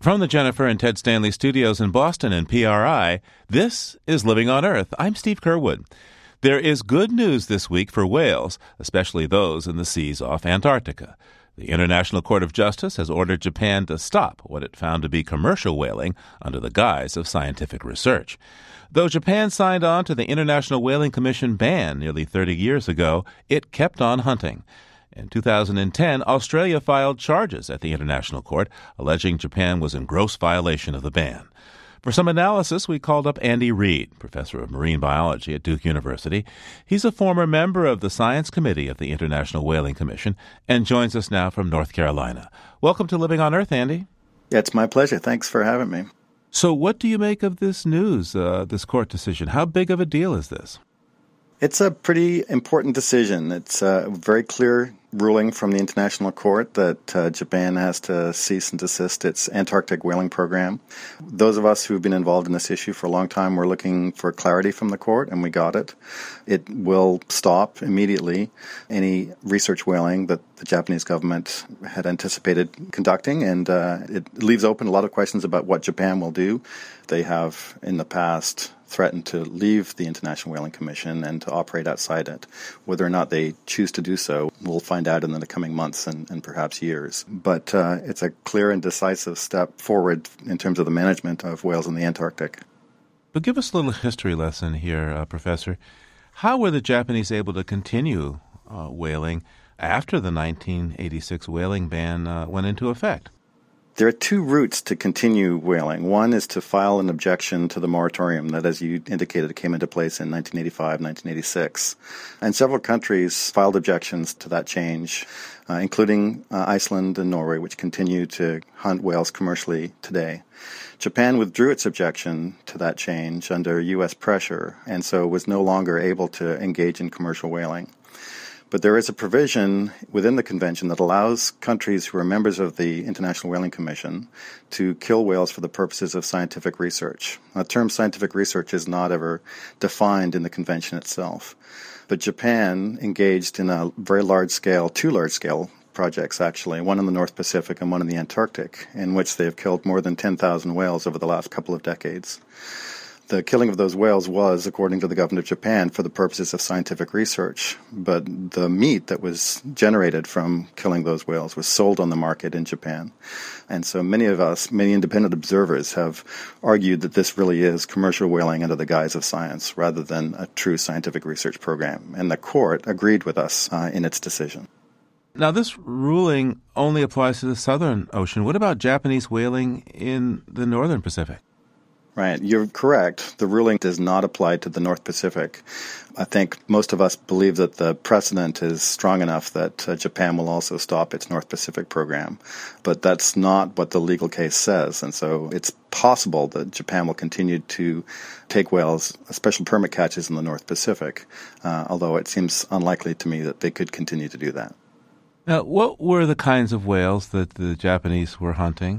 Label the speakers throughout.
Speaker 1: From the Jennifer and Ted Stanley studios in Boston and PRI, this is Living on Earth. I'm Steve Curwood. There is good news this week for whales, especially those in the seas off Antarctica. The International Court of Justice has ordered Japan to stop what it found to be commercial whaling under the guise of scientific research. Though Japan signed on to the International Whaling Commission ban nearly 30 years ago, it kept on hunting. In 2010, Australia filed charges at the International Court, alleging Japan was in gross violation of the ban. For some analysis, we called up Andy Reid, professor of marine biology at Duke University. He's a former member of the Science Committee of the International Whaling Commission and joins us now from North Carolina. Welcome to Living on Earth, Andy.
Speaker 2: Yeah, it's my pleasure. Thanks for having me.
Speaker 1: So what do you make of this news, this court decision? How big of a deal is this?
Speaker 2: It's a pretty important decision. It's a very clear ruling from the International Court that Japan has to cease and desist its Antarctic whaling program. Those of us who've been involved in this issue for a long time were looking for clarity from the court, and we got it. It will stop immediately any research whaling that the Japanese government had anticipated conducting, and it leaves open a lot of questions about what Japan will do. They have, in the past, threatened to leave the International Whaling Commission and to operate outside it. Whether or not they choose to do so, we'll find out in the coming months and perhaps years. But it's a clear and decisive step forward in terms of the management of whales in the Antarctic.
Speaker 1: But give us a little history lesson here, Professor. How were the Japanese able to continue whaling after the 1986 whaling ban went into effect?
Speaker 2: There are two routes to continue whaling. One is to file an objection to the moratorium that, as you indicated, came into place in 1985, 1986. And several countries filed objections to that change, including Iceland and Norway, which continue to hunt whales commercially today. Japan withdrew its objection to that change under U.S. pressure, and so was no longer able to engage in commercial whaling. But there is a provision within the convention that allows countries who are members of the International Whaling Commission to kill whales for the purposes of scientific research. The term scientific research is not ever defined in the convention itself. But Japan engaged in a very large-scale, two large-scale projects actually, one in the North Pacific and one in the Antarctic, in which they have killed more than 10,000 whales over the last couple of decades. The killing of those whales was, according to the government of Japan, for the purposes of scientific research. But the meat that was generated from killing those whales was sold on the market in Japan. And so many of us, many independent observers, have argued that this really is commercial whaling under the guise of science rather than a true scientific research program. And the court agreed with us in its decision.
Speaker 1: Now, this ruling only applies to the Southern Ocean. What about Japanese whaling in the Northern Pacific?
Speaker 2: Right. You're correct. The ruling does not apply to the North Pacific. I think most of us believe that the precedent is strong enough that Japan will also stop its North Pacific program. But that's not what the legal case says. And so it's possible that Japan will continue to take whales, special permit catches in the North Pacific, although it seems unlikely to me that they could continue to do that.
Speaker 1: Now, what were the kinds of whales that the Japanese were hunting?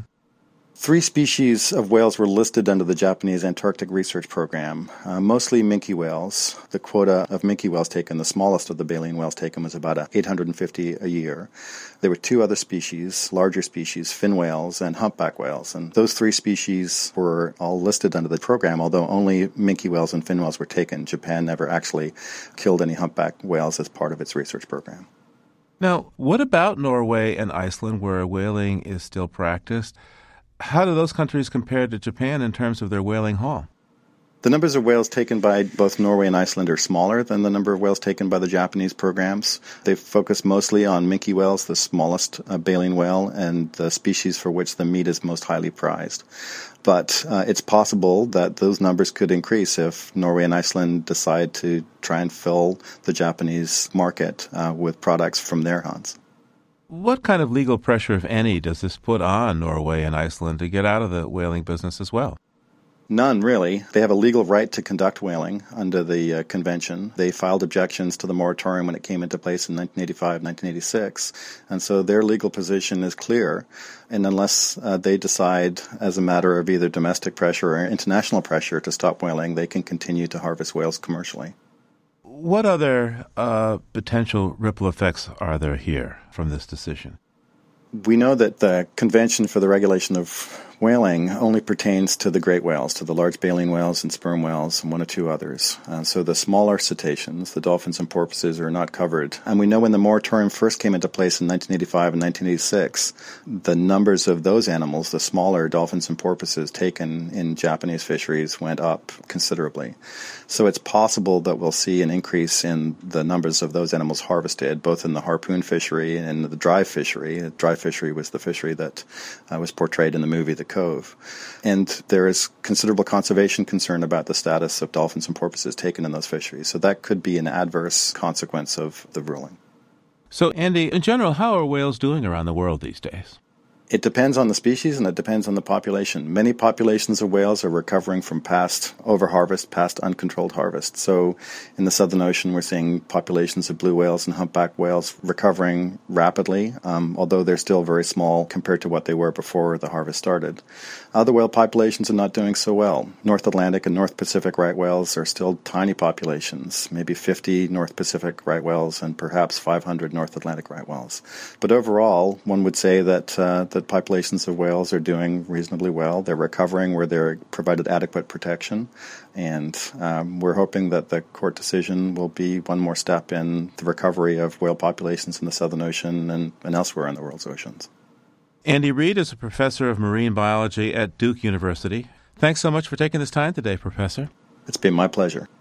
Speaker 2: 3 species of whales were listed under the Japanese Antarctic Research Program, mostly minke whales. The quota of minke whales taken, the smallest of the baleen whales taken, was about 850 a year. There were 2 other species, larger species, fin whales and humpback whales. And those 3 species were all listed under the program, although only minke whales and fin whales were taken. Japan never actually killed any humpback whales as part of its research program.
Speaker 1: Now, what about Norway and Iceland, where whaling is still practiced? How do those countries compare to Japan in terms of their whaling haul?
Speaker 2: The numbers of whales taken by both Norway and Iceland are smaller than the number of whales taken by the Japanese programs. They focus mostly on minke whales, the smallest baleen whale, and the species for which the meat is most highly prized. But it's possible that those numbers could increase if Norway and Iceland decide to try and fill the Japanese market with products from their hunts.
Speaker 1: What kind of legal pressure, if any, does this put on Norway and Iceland to get out of the whaling business as well?
Speaker 2: None, really. They have a legal right to conduct whaling under the convention. They filed objections to the moratorium when it came into place in 1985, 1986. And so their legal position is clear. And unless they decide, as a matter of either domestic pressure or international pressure, to stop whaling, they can continue to harvest whales commercially.
Speaker 1: What other potential ripple effects are there here from this decision?
Speaker 2: We know that the Convention for the Regulation of whaling only pertains to the great whales, to the large baleen whales and sperm whales and one or two others. So the smaller cetaceans, the dolphins and porpoises, are not covered. And we know when the moratorium first came into place in 1985 and 1986, the numbers of those animals, the smaller dolphins and porpoises taken in Japanese fisheries, went up considerably. So it's possible that we'll see an increase in the numbers of those animals harvested, both in the harpoon fishery and the dry fishery. The dry fishery was the fishery that was portrayed in the movie The Cove. And there is considerable conservation concern about the status of dolphins and porpoises taken in those fisheries. So that could be an adverse consequence of the ruling.
Speaker 1: So, Andy, in general, how are whales doing around the world these days?
Speaker 2: It depends on the species and it depends on the population. Many populations of whales are recovering from past overharvest, past uncontrolled harvest. So in the Southern Ocean, we're seeing populations of blue whales and humpback whales recovering rapidly, although they're still very small compared to what they were before the harvest started. Other whale populations are not doing so well. North Atlantic and North Pacific right whales are still tiny populations, maybe 50 North Pacific right whales and perhaps 500 North Atlantic right whales. But overall, one would say that populations of whales are doing reasonably well. They're recovering where they're provided adequate protection. And we're hoping that the court decision will be one more step in the recovery of whale populations in the Southern Ocean and elsewhere in the world's oceans.
Speaker 1: Andy Reid is a professor of marine biology at Duke University. Thanks so much for taking this time today, Professor.
Speaker 2: It's been my pleasure.